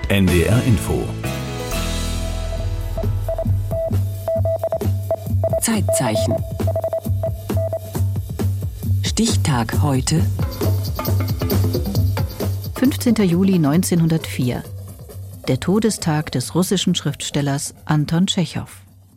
NDR Info. Zeitzeichen. Stichtag heute. 15. Juli 1904. Der Todestag des russischen Schriftstellers Anton Tschechow.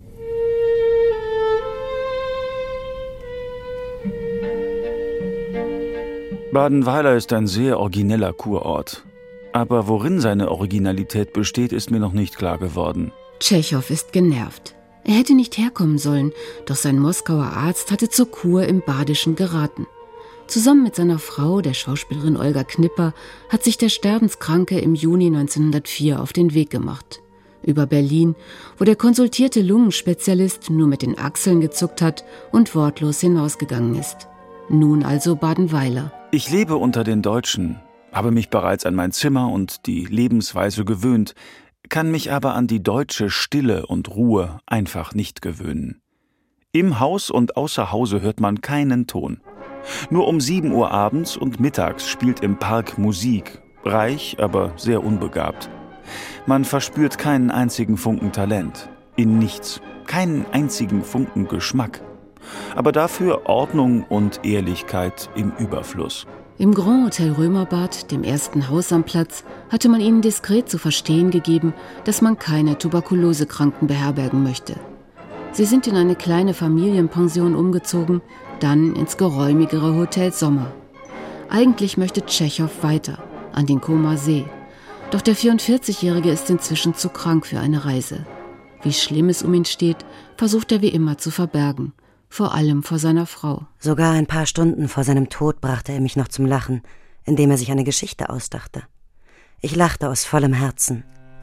Badenweiler ist ein sehr origineller Kurort. Aber worin seine Originalität besteht, ist mir noch nicht klar geworden. Tschechow ist genervt. Er hätte nicht herkommen sollen, doch sein Moskauer Arzt hatte zur Kur im Badischen geraten. Zusammen mit seiner Frau, der Schauspielerin Olga Knipper, hat sich der Sterbenskranke im Juni 1904 auf den Weg gemacht. Über Berlin, wo der konsultierte Lungenspezialist nur mit den Achseln gezuckt hat und wortlos hinausgegangen ist. Nun also Badenweiler. Ich lebe unter den Deutschen, habe mich bereits an mein Zimmer und die Lebensweise gewöhnt, kann mich aber an die deutsche Stille und Ruhe einfach nicht gewöhnen. Im Haus und außer Hause hört man keinen Ton. Nur um 7 Uhr abends und mittags spielt im Park Musik, reich, aber sehr unbegabt. Man verspürt keinen einzigen Funken Talent, in nichts, keinen einzigen Funken Geschmack. Aber dafür Ordnung und Ehrlichkeit im Überfluss. Im Grand Hotel Römerbad, dem ersten Haus am Platz, hatte man ihnen diskret zu verstehen gegeben, dass man keine Tuberkulosekranken beherbergen möchte. Sie sind in eine kleine Familienpension umgezogen, dann ins geräumigere Hotel Sommer. Eigentlich möchte Tschechow weiter, an den Comer See. Doch der 44-Jährige ist inzwischen zu krank für eine Reise. Wie schlimm es um ihn steht, versucht er wie immer zu verbergen. Vor allem vor seiner Frau. Sogar ein paar Stunden vor seinem Tod brachte er mich noch zum Lachen, indem er sich eine Geschichte ausdachte. Ich lachte aus vollem Herzen.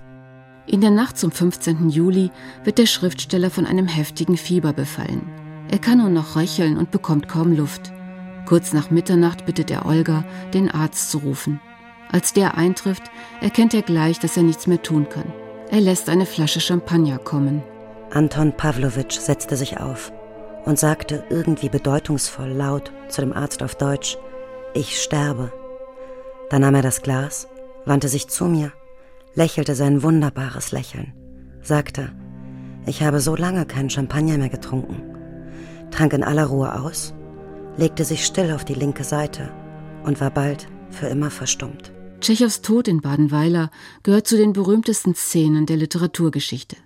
In der Nacht zum 15. Juli wird der Schriftsteller von einem heftigen Fieber befallen. Er kann nur noch röcheln und bekommt kaum Luft. Kurz nach Mitternacht bittet er Olga, den Arzt zu rufen. Als der eintrifft, erkennt er gleich, dass er nichts mehr tun kann. Er lässt eine Flasche Champagner kommen. Anton Pawlowitsch setzte sich auf und sagte irgendwie bedeutungsvoll laut zu dem Arzt auf Deutsch: Ich sterbe. Dann nahm er das Glas, wandte sich zu mir, lächelte sein wunderbares Lächeln, sagte: Ich habe so lange keinen Champagner mehr getrunken, trank in aller Ruhe aus, legte sich still auf die linke Seite und war bald für immer verstummt. Tschechows Tod in Badenweiler gehört zu den berühmtesten Szenen der Literaturgeschichte.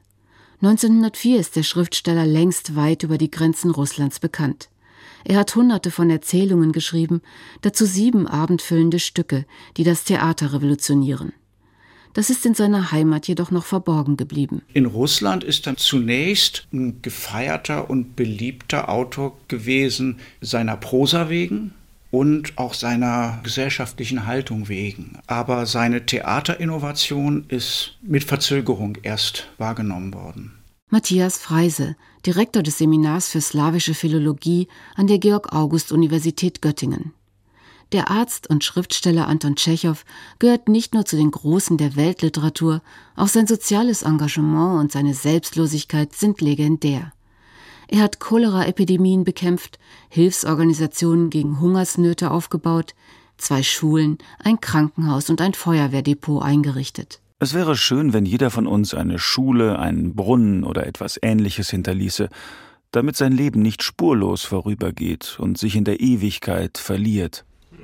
1904 ist der Schriftsteller längst weit über die Grenzen Russlands bekannt. Er hat Hunderte von Erzählungen geschrieben, dazu 7 abendfüllende Stücke, die das Theater revolutionieren. Das ist in seiner Heimat jedoch noch verborgen geblieben. In Russland ist er zunächst ein gefeierter und beliebter Autor gewesen, seiner Prosa wegen und auch seiner gesellschaftlichen Haltung wegen. Aber seine Theaterinnovation ist mit Verzögerung erst wahrgenommen worden. Matthias Freise, Direktor des Seminars für slawische Philologie an der Georg-August-Universität Göttingen. Der Arzt und Schriftsteller Anton Tschechow gehört nicht nur zu den Großen der Weltliteratur, auch sein soziales Engagement und seine Selbstlosigkeit sind legendär. Er hat Cholera-Epidemien bekämpft, Hilfsorganisationen gegen Hungersnöte aufgebaut, 2 Schulen, ein Krankenhaus und ein Feuerwehrdepot eingerichtet. Es wäre schön, wenn jeder von uns eine Schule, einen Brunnen oder etwas Ähnliches hinterließe, damit sein Leben nicht spurlos vorübergeht und sich in der Ewigkeit verliert.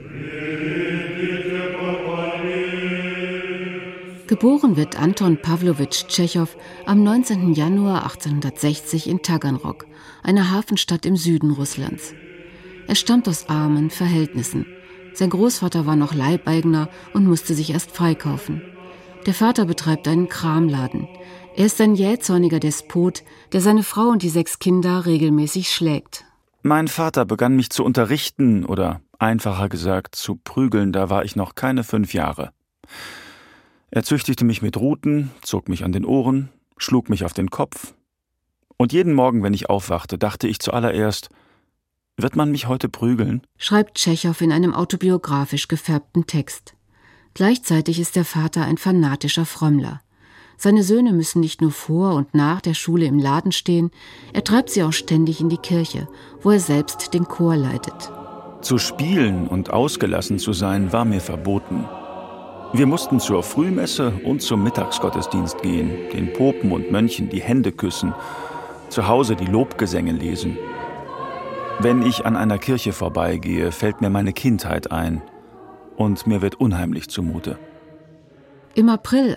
Geboren wird Anton Pawlowitsch Tschechow am 19. Januar 1860 in Taganrog, einer Hafenstadt im Süden Russlands. Er stammt aus armen Verhältnissen. Sein Großvater war noch Leibeigner und musste sich erst freikaufen. Der Vater betreibt einen Kramladen. Er ist ein jähzorniger Despot, der seine Frau und die 6 Kinder regelmäßig schlägt. Mein Vater begann mich zu unterrichten oder einfacher gesagt zu prügeln, da war ich noch keine 5 Jahre. Er züchtigte mich mit Ruten, zog mich an den Ohren, schlug mich auf den Kopf. Und jeden Morgen, wenn ich aufwachte, dachte ich zuallererst: Wird man mich heute prügeln? Schreibt Tschechow in einem autobiografisch gefärbten Text. Gleichzeitig ist der Vater ein fanatischer Frömmler. Seine Söhne müssen nicht nur vor und nach der Schule im Laden stehen, er treibt sie auch ständig in die Kirche, wo er selbst den Chor leitet. Zu spielen und ausgelassen zu sein, war mir verboten. Wir mussten zur Frühmesse und zum Mittagsgottesdienst gehen, den Popen und Mönchen die Hände küssen, zu Hause die Lobgesänge lesen. Wenn ich an einer Kirche vorbeigehe, fällt mir meine Kindheit ein und mir wird unheimlich zumute. Im April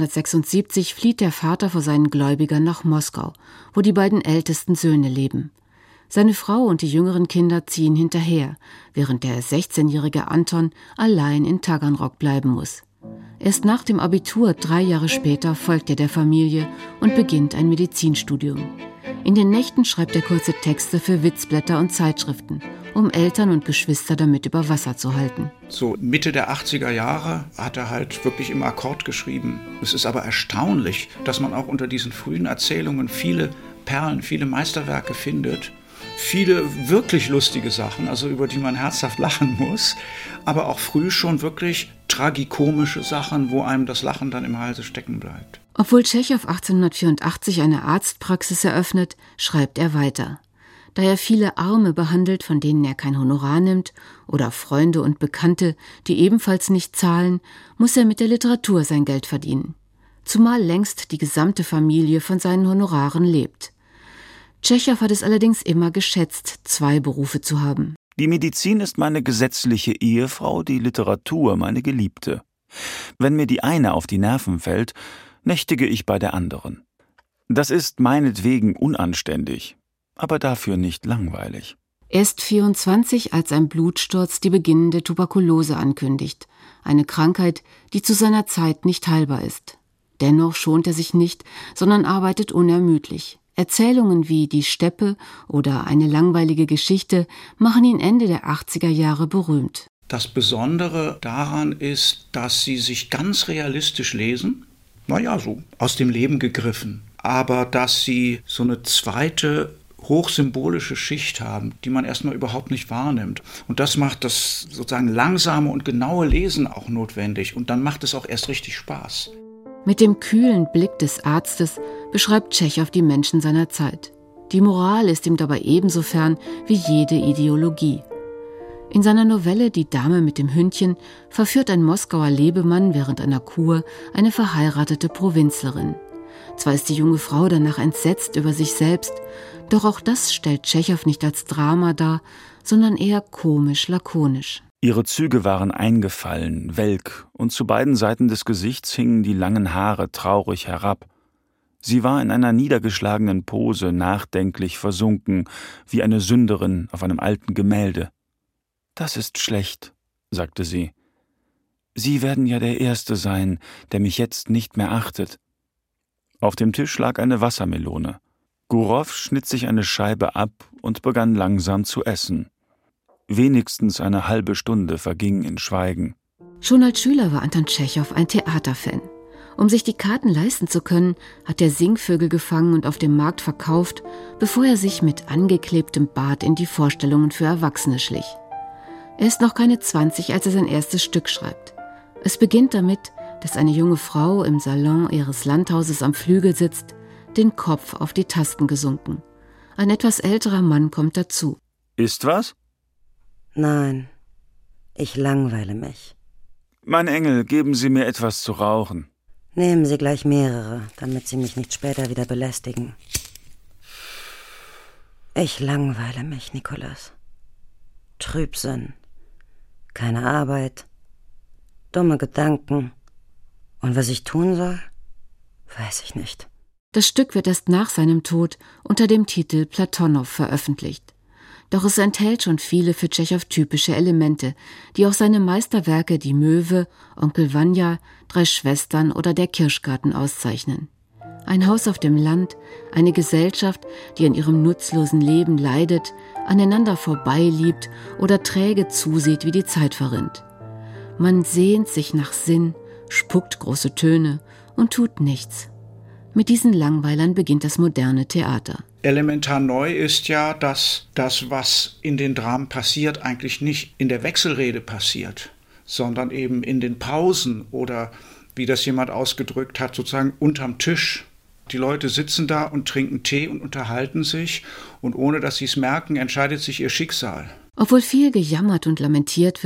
1876 flieht der Vater vor seinen Gläubigern nach Moskau, wo die beiden ältesten Söhne leben. Seine Frau und die jüngeren Kinder ziehen hinterher, während der 16-jährige Anton allein in Taganrog bleiben muss. Erst nach dem Abitur 3 Jahre später folgt er der Familie und beginnt ein Medizinstudium. In den Nächten schreibt er kurze Texte für Witzblätter und Zeitschriften, um Eltern und Geschwister damit über Wasser zu halten. So Mitte der 80er Jahre hat er halt wirklich im Akkord geschrieben. Es ist aber erstaunlich, dass man auch unter diesen frühen Erzählungen viele Perlen, viele Meisterwerke findet. Viele wirklich lustige Sachen, also über die man herzhaft lachen muss, aber auch früh schon wirklich tragikomische Sachen, wo einem das Lachen dann im Halse stecken bleibt. Obwohl Tschechow 1884 eine Arztpraxis eröffnet, schreibt er weiter. Da er viele Arme behandelt, von denen er kein Honorar nimmt, oder Freunde und Bekannte, die ebenfalls nicht zahlen, muss er mit der Literatur sein Geld verdienen. Zumal längst die gesamte Familie von seinen Honoraren lebt. Tschechow hat es allerdings immer geschätzt, 2 Berufe zu haben. Die Medizin ist meine gesetzliche Ehefrau, die Literatur meine Geliebte. Wenn mir die eine auf die Nerven fällt, nächtige ich bei der anderen. Das ist meinetwegen unanständig, aber dafür nicht langweilig. Er ist 24, als ein Blutsturz die beginnende Tuberkulose ankündigt. Eine Krankheit, die zu seiner Zeit nicht heilbar ist. Dennoch schont er sich nicht, sondern arbeitet unermüdlich. Erzählungen wie Die Steppe oder Eine langweilige Geschichte machen ihn Ende der 80er Jahre berühmt. Das Besondere daran ist, dass sie sich ganz realistisch lesen, so aus dem Leben gegriffen, aber dass sie so eine zweite hochsymbolische Schicht haben, die man erstmal überhaupt nicht wahrnimmt. Und das macht das sozusagen langsame und genaue Lesen auch notwendig und dann macht es auch erst richtig Spaß. Mit dem kühlen Blick des Arztes beschreibt Tschechow die Menschen seiner Zeit. Die Moral ist ihm dabei ebenso fern wie jede Ideologie. In seiner Novelle Die Dame mit dem Hündchen verführt ein Moskauer Lebemann während einer Kur eine verheiratete Provinzlerin. Zwar ist die junge Frau danach entsetzt über sich selbst, doch auch das stellt Tschechow nicht als Drama dar, sondern eher komisch-lakonisch. Ihre Züge waren eingefallen, welk, und zu beiden Seiten des Gesichts hingen die langen Haare traurig herab. Sie war in einer niedergeschlagenen Pose nachdenklich versunken, wie eine Sünderin auf einem alten Gemälde. »Das ist schlecht«, sagte sie. »Sie werden ja der Erste sein, der mich jetzt nicht mehr achtet.« Auf dem Tisch lag eine Wassermelone. Gurow schnitt sich eine Scheibe ab und begann langsam zu essen. Wenigstens eine halbe Stunde verging in Schweigen. Schon als Schüler war Anton Tschechow ein Theaterfan. Um sich die Karten leisten zu können, hat er Singvögel gefangen und auf dem Markt verkauft, bevor er sich mit angeklebtem Bart in die Vorstellungen für Erwachsene schlich. Er ist noch keine 20, als er sein erstes Stück schreibt. Es beginnt damit, dass eine junge Frau im Salon ihres Landhauses am Flügel sitzt, den Kopf auf die Tasten gesunken. Ein etwas älterer Mann kommt dazu. »Ist was?« »Nein, ich langweile mich.« »Mein Engel, geben Sie mir etwas zu rauchen.« »Nehmen Sie gleich mehrere, damit Sie mich nicht später wieder belästigen.« »Ich langweile mich, Nikolas. Trübsinn, keine Arbeit, dumme Gedanken. Und was ich tun soll, weiß ich nicht.« Das Stück wird erst nach seinem Tod unter dem Titel Platonow veröffentlicht. Doch es enthält schon viele für Tschechow typische Elemente, die auch seine Meisterwerke Die Möwe, Onkel Vanya, 3 Schwestern oder Der Kirschgarten auszeichnen. Ein Haus auf dem Land, eine Gesellschaft, die an ihrem nutzlosen Leben leidet, aneinander vorbeiliebt oder träge zusieht, wie die Zeit verrinnt. Man sehnt sich nach Sinn, spuckt große Töne und tut nichts. Mit diesen Langweilern beginnt das moderne Theater. Elementar neu ist ja, dass das, was in den Dramen passiert, eigentlich nicht in der Wechselrede passiert, sondern eben in den Pausen oder, wie das jemand ausgedrückt hat, sozusagen unterm Tisch. Die Leute sitzen da und trinken Tee und unterhalten sich und ohne dass sie es merken, entscheidet sich ihr Schicksal. Obwohl viel gejammert und lamentiert wird,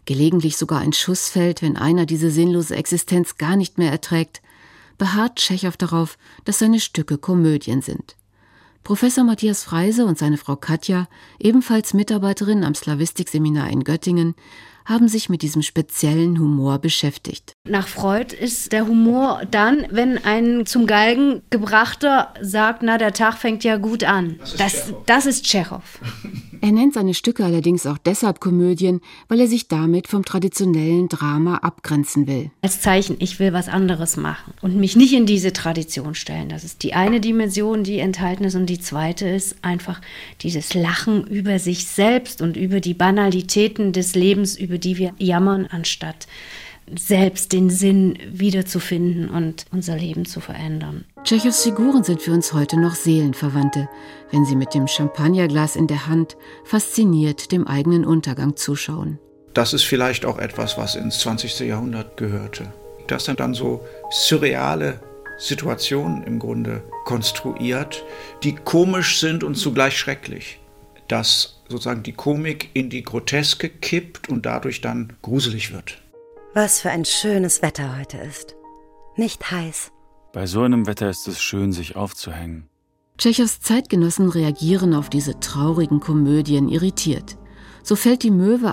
gelegentlich sogar ein Schuss fällt, wenn einer diese sinnlose Existenz gar nicht mehr erträgt, beharrt Tschechow darauf, dass seine Stücke Komödien sind. Professor Matthias Freise und seine Frau Katja, ebenfalls Mitarbeiterin am Slawistik-Seminar in Göttingen, haben sich mit diesem speziellen Humor beschäftigt. Nach Freud ist der Humor dann, wenn ein zum Galgen gebrachter sagt, na, der Tag fängt ja gut an. Das ist Tschechow. Er nennt seine Stücke allerdings auch deshalb Komödien, weil er sich damit vom traditionellen Drama abgrenzen will. Als Zeichen, ich will was anderes machen und mich nicht in diese Tradition stellen. Das ist die eine Dimension, die enthalten ist. Und die zweite ist einfach dieses Lachen über sich selbst und über die Banalitäten des Lebens, über die wir jammern, anstatt selbst den Sinn wiederzufinden und unser Leben zu verändern. Tschechows Figuren sind für uns heute noch Seelenverwandte, wenn sie mit dem Champagnerglas in der Hand fasziniert dem eigenen Untergang zuschauen. Das ist vielleicht auch etwas, was ins 20. Jahrhundert gehörte. Das sind dann so surreale Situationen im Grunde konstruiert, die komisch sind und zugleich schrecklich. Dass sozusagen die Komik in die Groteske kippt und dadurch dann gruselig wird. Was für ein schönes Wetter heute ist. Nicht heiß. Bei so einem Wetter ist es schön, sich aufzuhängen. Tschechows Zeitgenossen reagieren auf diese traurigen Komödien irritiert. So fällt die Möwe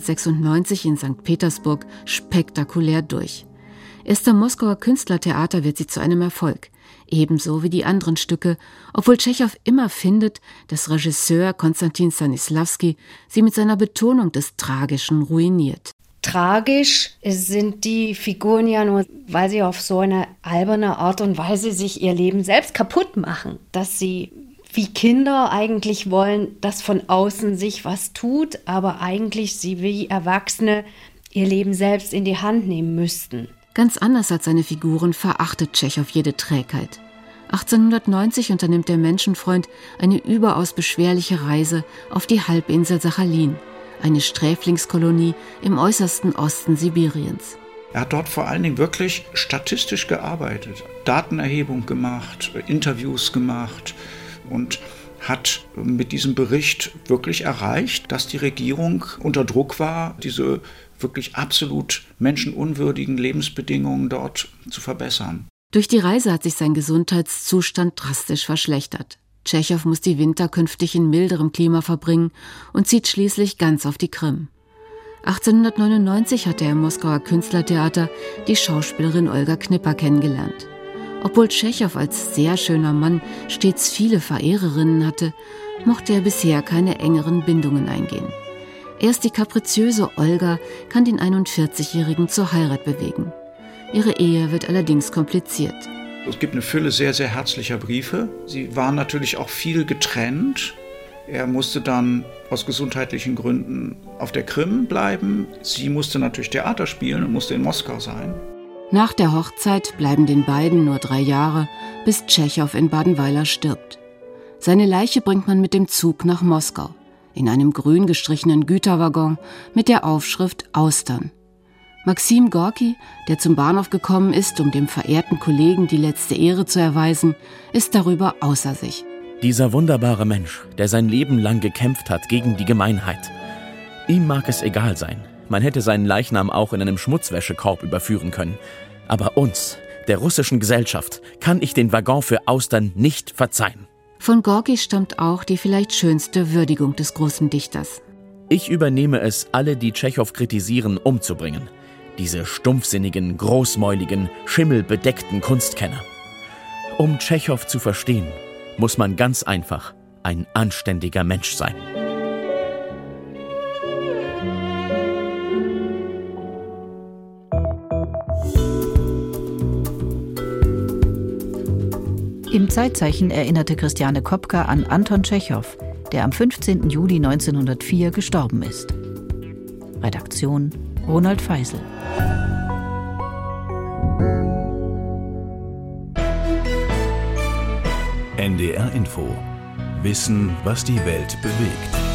1896 in St. Petersburg spektakulär durch. Erst am Moskauer Künstlertheater wird sie zu einem Erfolg, ebenso wie die anderen Stücke, obwohl Tschechow immer findet, dass Regisseur Konstantin Stanisławski sie mit seiner Betonung des Tragischen ruiniert. Tragisch sind die Figuren ja nur, weil sie auf so eine alberne Art und Weise sich ihr Leben selbst kaputt machen, dass sie wie Kinder eigentlich wollen, dass von außen sich was tut, aber eigentlich sie wie Erwachsene ihr Leben selbst in die Hand nehmen müssten. Ganz anders als seine Figuren verachtet Tschechow jede Trägheit. 1890 unternimmt der Menschenfreund eine überaus beschwerliche Reise auf die Halbinsel Sachalin, eine Sträflingskolonie im äußersten Osten Sibiriens. Er hat dort vor allen Dingen wirklich statistisch gearbeitet, Datenerhebung gemacht, Interviews gemacht und hat mit diesem Bericht wirklich erreicht, dass die Regierung unter Druck war, diese wirklich absolut menschenunwürdigen Lebensbedingungen dort zu verbessern. Durch die Reise hat sich sein Gesundheitszustand drastisch verschlechtert. Tschechow muss die Winter künftig in milderem Klima verbringen und zieht schließlich ganz auf die Krim. 1899 hat er im Moskauer Künstlertheater die Schauspielerin Olga Knipper kennengelernt. Obwohl Tschechow als sehr schöner Mann stets viele Verehrerinnen hatte, mochte er bisher keine engeren Bindungen eingehen. Erst die kapriziöse Olga kann den 41-Jährigen zur Heirat bewegen. Ihre Ehe wird allerdings kompliziert. Es gibt eine Fülle sehr, sehr herzlicher Briefe. Sie waren natürlich auch viel getrennt. Er musste dann aus gesundheitlichen Gründen auf der Krim bleiben. Sie musste natürlich Theater spielen und musste in Moskau sein. Nach der Hochzeit bleiben den beiden nur 3 Jahre, bis Tschechow in Badenweiler stirbt. Seine Leiche bringt man mit dem Zug nach Moskau, in einem grün gestrichenen Güterwaggon mit der Aufschrift Austern. Maxim Gorki, der zum Bahnhof gekommen ist, um dem verehrten Kollegen die letzte Ehre zu erweisen, ist darüber außer sich. Dieser wunderbare Mensch, der sein Leben lang gekämpft hat gegen die Gemeinheit. Ihm mag es egal sein. Man hätte seinen Leichnam auch in einem Schmutzwäschekorb überführen können. Aber uns, der russischen Gesellschaft, kann ich den Waggon für Austern nicht verzeihen. Von Gorki stammt auch die vielleicht schönste Würdigung des großen Dichters. Ich übernehme es, alle, die Tschechow kritisieren, umzubringen. Diese stumpfsinnigen, großmäuligen, schimmelbedeckten Kunstkenner. Um Tschechow zu verstehen, muss man ganz einfach ein anständiger Mensch sein. Im Zeitzeichen erinnerte Christiane Kopka an Anton Tschechow, der am 15. Juli 1904 gestorben ist. Redaktion Ronald Feisel. NDR Info. Wissen, was die Welt bewegt.